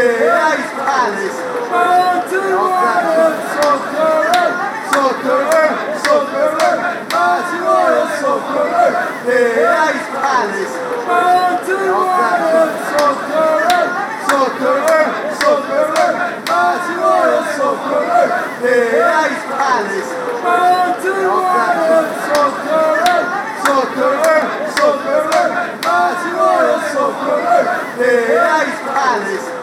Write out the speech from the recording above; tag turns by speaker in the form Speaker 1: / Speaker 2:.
Speaker 1: Ice Palace.
Speaker 2: Burn to the water, Socorro, Barcelona, Socorro.
Speaker 1: Ice Palace.
Speaker 2: Burn to the water, Socorro, Barcelona, Socorro.
Speaker 1: Ice Palace.
Speaker 2: Burn to the water, Socorro,
Speaker 1: Barcelona, Socorro.
Speaker 2: Barcelona, Socorro.
Speaker 1: Ice Palace.